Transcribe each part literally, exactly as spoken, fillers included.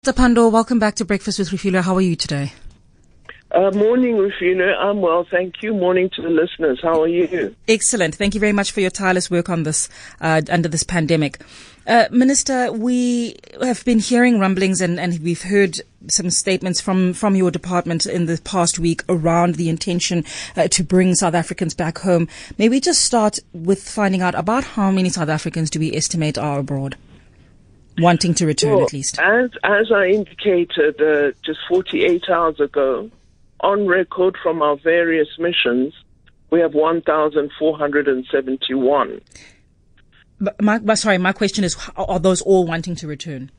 Mister Pandor, welcome back to Breakfast with Refilwe. How are you today? Uh, morning, Refilwe. I'm well, thank you. Morning to the listeners. How are you? Excellent. Thank you very much for your tireless work on this, uh, under this pandemic. Uh, Minister, we have been hearing rumblings and, and we've heard some statements from, from your department in the past week around the intention uh, to bring South Africans back home. May we just start with finding out about how many South Africans do we estimate are abroad? Wanting to return, well, at least. As, as I indicated uh, just forty-eight hours ago, on record from our various missions, we have one thousand four hundred seventy-one. But my, my, sorry, my question is, are those all wanting to return?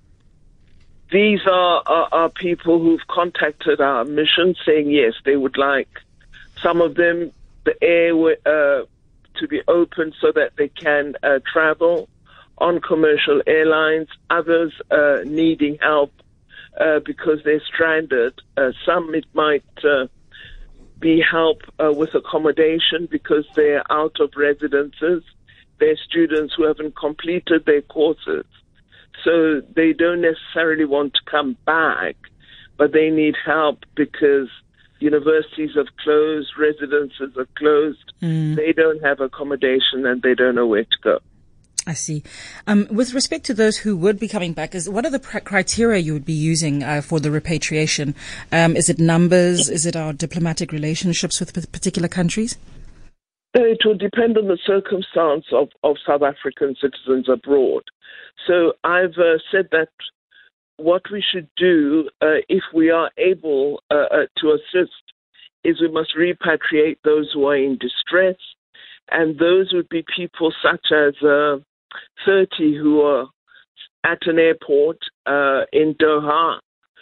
These are, are, are people who've contacted our mission saying, yes, they would like some of them, the air uh, to be open so that they can uh, travel on commercial airlines, others uh, needing help uh, because they're stranded. Uh, some it might uh, be help uh, with accommodation because they're out of residences. They're students who haven't completed their courses. So they don't necessarily want to come back, but they need help because universities have closed, residences are closed. Mm. They don't have accommodation and they don't know where to go. I see. Um, with respect to those who would be coming back, is what are the pr- criteria you would be using uh, for the repatriation? Um, is it numbers? Is it our diplomatic relationships with p- particular countries? It will depend on the circumstance of, of South African citizens abroad. So I've uh, said that what we should do, uh, if we are able uh, uh, to assist, is we must repatriate those who are in distress, and those would be people such as uh, thirty who are at an airport uh, in Doha,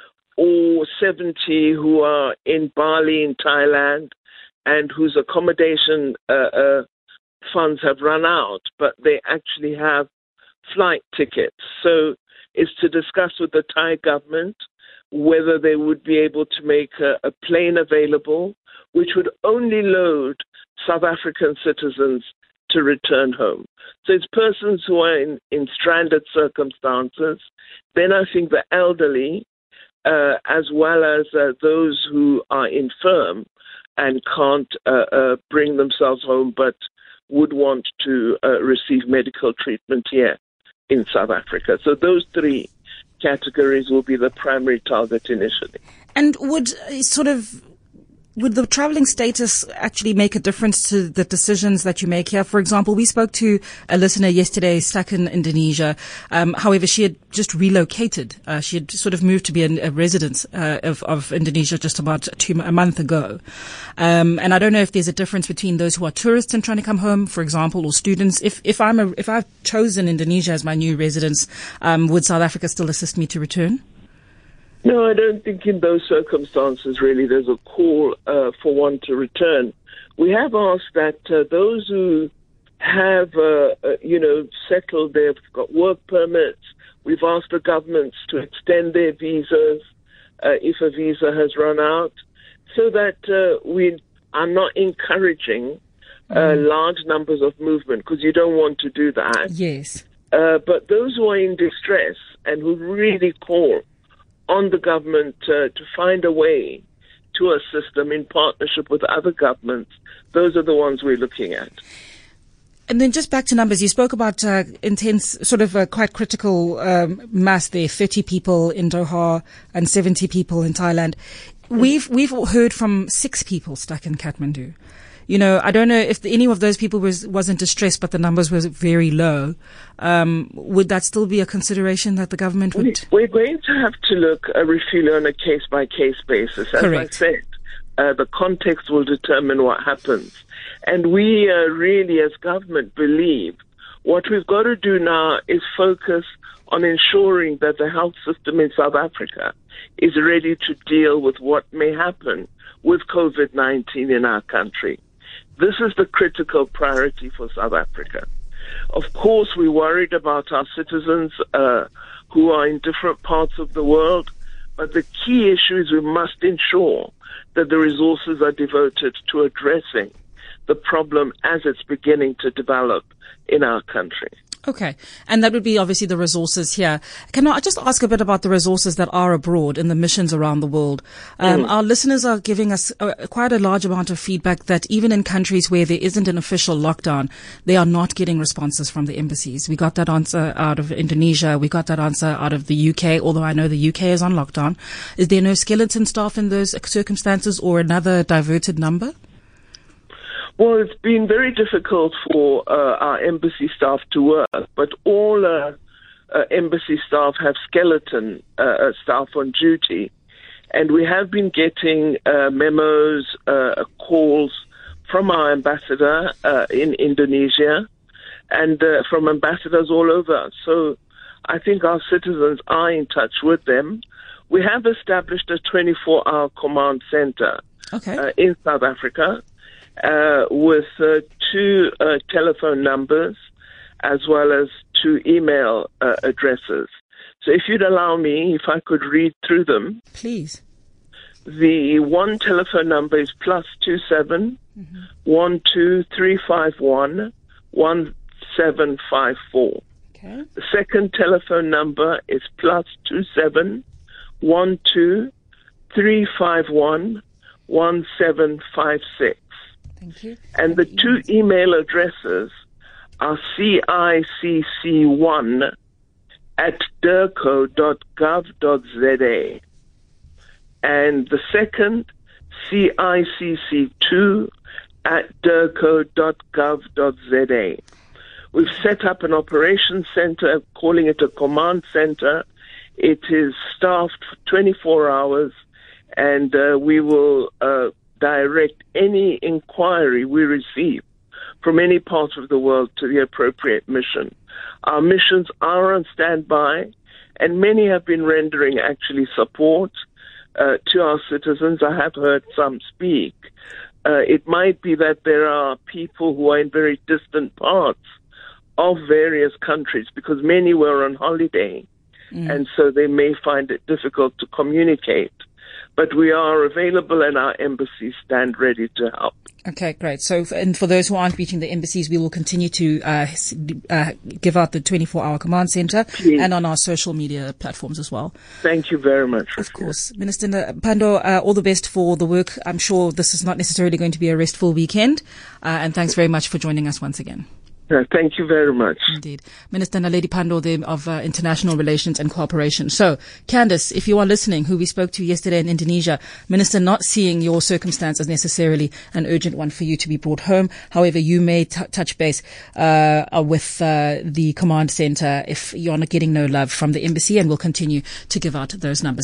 or seventy who are in Bali in Thailand and whose accommodation uh, uh, funds have run out, but they actually have flight tickets. So it's to discuss with the Thai government whether they would be able to make a, a plane available which would only load South African citizens to return home. So it's persons who are in, in stranded circumstances. Then I think the elderly, uh, as well as uh, those who are infirm and can't uh, uh, bring themselves home but would want to uh, receive medical treatment here in South Africa. So those three categories will be the primary target initially. And would uh, sort of... Would the traveling status actually make a difference to the decisions that you make here? For example, we spoke to a listener yesterday stuck in Indonesia. Um, however, she had just relocated. Uh, she had sort of moved to be a, a resident uh, of, of Indonesia just about two, a month ago. Um, and I don't know if there's a difference between those who are tourists and trying to come home, for example, or students. If, if I'm a, if I've chosen Indonesia as my new residence, um, would South Africa still assist me to return? No, I don't think in those circumstances really there's a call uh, for one to return. We have asked that uh, those who have, uh, uh, you know, settled, they've got work permits, we've asked the governments to extend their visas uh, if a visa has run out, so that uh, we are not encouraging uh, mm. large numbers of movement, because you don't want to do that. Yes. Uh, but those who are in distress and who really call on the government uh, to find a way to assist them in partnership with other governments, those are the ones we're looking at. And then just back to numbers, you spoke about uh, intense, sort of a quite critical um, mass there, thirty people in Doha and seventy people in Thailand. We've we've heard from six people stuck in Kathmandu. You know, I don't know if any of those people was, wasn't distressed, but the numbers were very low. Um, would that still be a consideration that the government would? We're going to have to look at Refilwe on a case-by-case basis. As Correct. I said, uh, the context will determine what happens. And we uh, really, as government, believe what we've got to do now is focus on ensuring that the health system in South Africa is ready to deal with what may happen with COVID nineteen in our country. This is the critical priority for South Africa. Of course, we're worried about our citizens uh, who are in different parts of the world, but the key issue is we must ensure that the resources are devoted to addressing the problem as it's beginning to develop in our country. Okay. And that would be obviously the resources here. Can I just ask a bit about the resources that are abroad in the missions around the world? Um, mm. Our listeners are giving us uh, quite a large amount of feedback that even in countries where there isn't an official lockdown, they are not getting responses from the embassies. We got that answer out of Indonesia. We got that answer out of the U K, although I know the U K is on lockdown. Is there no skeleton staff in those circumstances or another diverted number? Well, it's been very difficult for uh, our embassy staff to work, but all uh, uh, embassy staff have skeleton uh, staff on duty. And we have been getting uh, memos, uh, calls from our ambassador uh, in Indonesia and uh, from ambassadors all over. So I think our citizens are in touch with them. We have established a twenty-four hour command center okay. uh, in South Africa. Uh, with uh, two uh, telephone numbers as well as two email uh, addresses. So if you'd allow me, if I could read through them. Please. The one telephone number is plus two seven mm-hmm. one two three five one one seven five four. Okay. The second telephone number is plus two seven one two three five one one seven five six. Thank you. And the two email addresses are C I C C one at derco dot gov dot z a. And the second, C I C C two at derco dot gov dot z a. We've set up an operations center, calling it a command center. It is staffed for twenty-four hours, and uh, we will uh, direct any inquiry we receive from any part of the world to the appropriate mission. Our missions are on standby, and many have been rendering actually support uh, to our citizens. I have heard some speak. Uh, it might be that there are people who are in very distant parts of various countries because many were on holiday, mm. and so they may find it difficult to communicate. But we are available and our embassies stand ready to help. Okay, great. So, and for those who aren't reaching the embassies, we will continue to uh, uh, give out the twenty-four hour command center Please. And on our social media platforms as well. Thank you very much. Of course. Minister Pandor, uh, all the best for the work. I'm sure this is not necessarily going to be a restful weekend. Uh, and thanks very much for joining us once again. Uh, thank you very much. Indeed. Minister Naledi Pandor there of uh, International Relations and Cooperation. So, Candace, if you are listening, who we spoke to yesterday in Indonesia, Minister not seeing your circumstance as necessarily an urgent one for you to be brought home. However, you may t- touch base uh, with uh, the command center if you're not getting no love from the embassy, and we'll continue to give out those numbers.